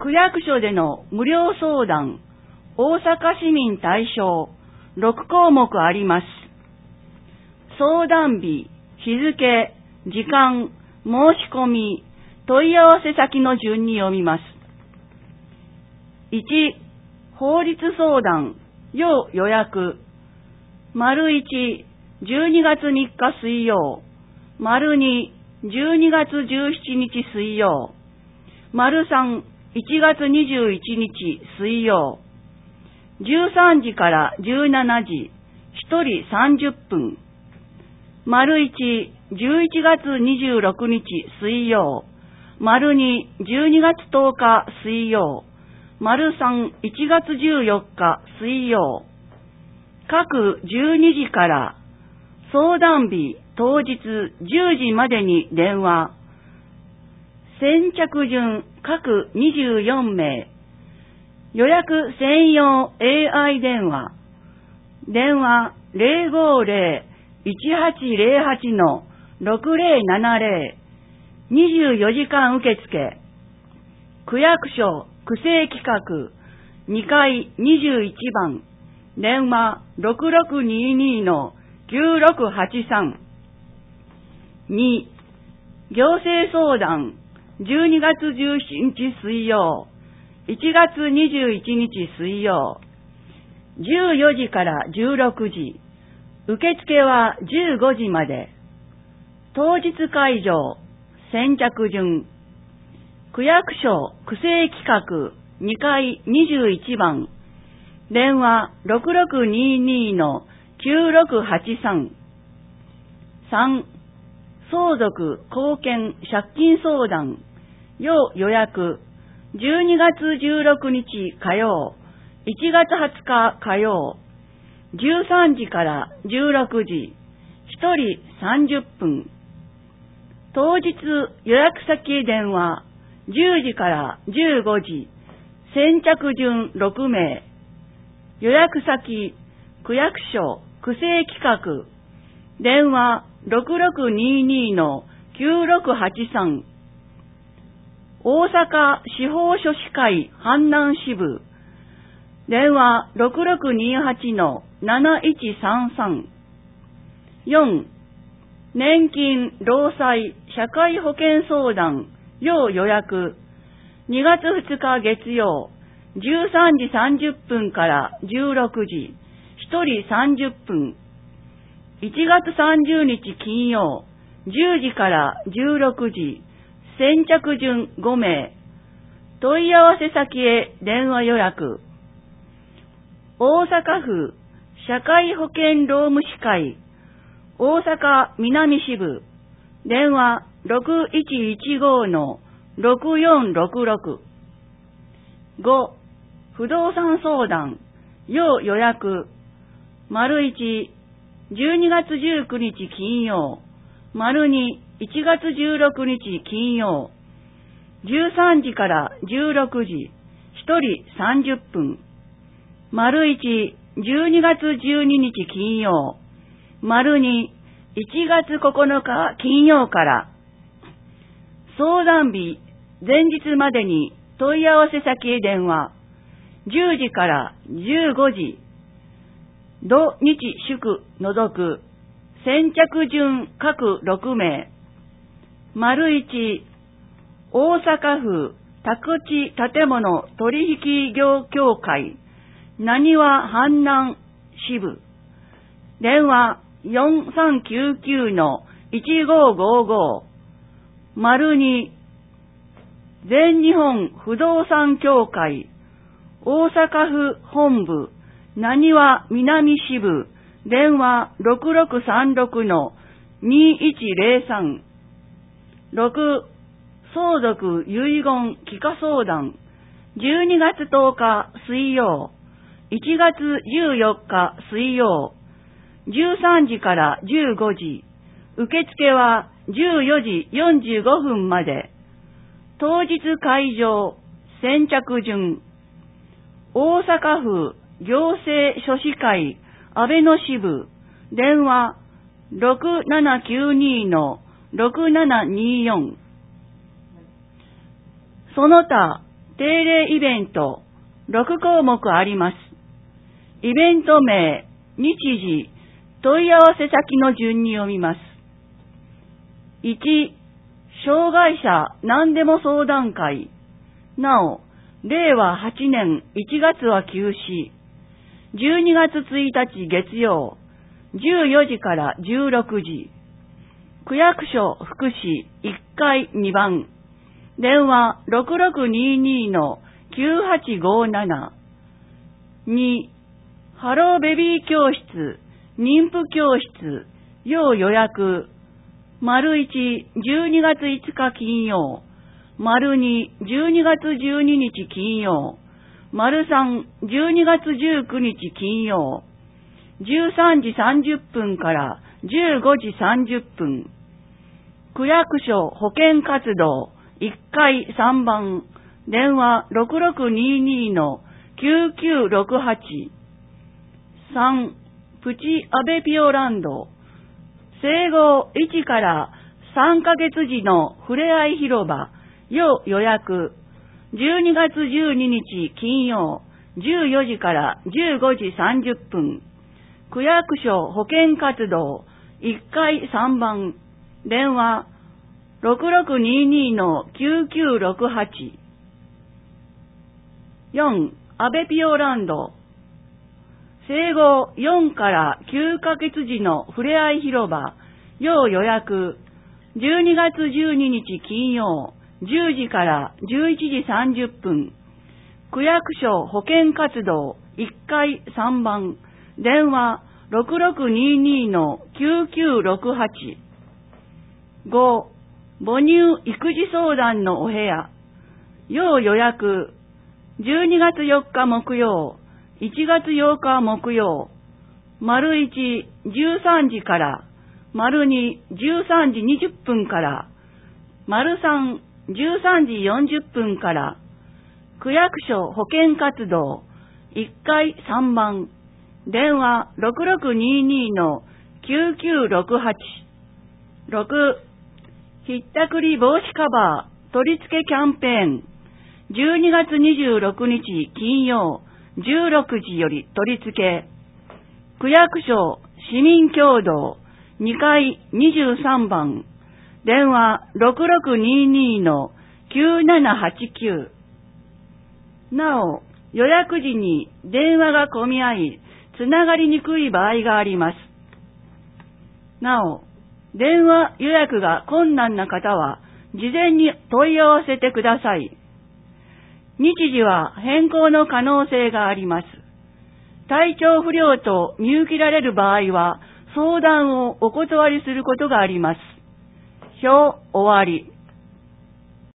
区役所での無料相談、大阪市民対象、6項目あります。相談日、日付、時間、申し込み、問い合わせ先の順に読みます。1、法律相談、要予約。1、12月3日水曜。2、12月17日水曜。3、1月21日水曜。13時から17時、1人30分。1、11月26日水曜。2、12月10日水曜。3、1月14日水曜。各12時から相談日当日10時までに電話。先着順各24名。予約専用 AI 電話。電話 050-1808-6070。24時間受付。区役所区政企画2階21番。電話 6622-9683。2、行政相談12月17日水曜、1月21日水曜、14時から16時、受付は15時まで。当日会場、先着順。区役所区政企画2階21番。電話 6622-9683。3、相続、後見、借金相談、要予約、12月16日火曜、1月20日火曜、13時から16時、1人30分。当日予約先電話、10時から15時、先着順6名。予約先、区役所、区政企画、電話 6622-9683。大阪司法書士会阪南支部、電話 6628-7133。4、年金、労災、社会保険相談、要予約、2月2日月曜、13時30分から16時、1人30分。1月30日金曜、10時から16時、先着順5名。問い合わせ先へ電話予約。大阪府社会保険労務士会、大阪南支部、電話 6115-6466。5、不動産相談、要予約。1、12月19日金曜。2、1月16日金曜。13時から16時、1人30分。1、12月12日金曜。2、1月9日金曜から。相談日前日までに問い合わせ先へ電話。10時から15時。土日祝除く。先着順各6名。1、大阪府宅地建物取引業協会なにわ阪南支部。電話 4399-1555。2、全日本不動産協会大阪府本部なにわ南支部。電話 6636-2103。6、相続遺言帰化相談。12月10日水曜、1月14日水曜、13時から15時。受付は14時45分まで。当日会場、先着順。大阪府行政書士会阿倍野支部。電話 6792-6724。その他定例イベント6項目あります。イベント名、日時、問い合わせ先の順に読みます。1、障害者何でも相談会。なお、令和8年1月は休止。12月1日月曜、14時から16時。区役所福祉1階2番。電話 6622-9857。2、ハローベビー教室、妊婦教室、要予約。丸1、12月5日金曜。丸2、12月12日金曜。丸3、12月19日金曜。13時30分から15時30分。区役所保健活動1階3番。電話 6622-9968。3、プチアベピオランド。生後1から3ヶ月時のふれあい広場、要予約。12月12日金曜、14時から15時30分。区役所保健活動1階3番。電話 6622-9968。4、アベピオランド。生後4から9ヶ月時のふれあい広場、要予約。12月12日金曜、10時から11時30分。区役所保健活動1階3番。電話 6622-9968。5、母乳育児相談のお部屋。要予約。12月4日木曜、1月8日木曜。丸1、13時から。丸2、13時20分から。丸3、13時40分から。区役所保健活動1階3番。電話 6622-9968。6、ひったくり防止カバー取り付けキャンペーン。12月26日金曜16時より取り付け。区役所市民共同2階23番。電話 6622-9789。なお、予約時に電話が混み合い、つながりにくい場合があります。なお、電話予約が困難な方は、事前に問い合わせてください。日時は変更の可能性があります。体調不良と見受けられる場合は、相談をお断りすることがあります。表終わり。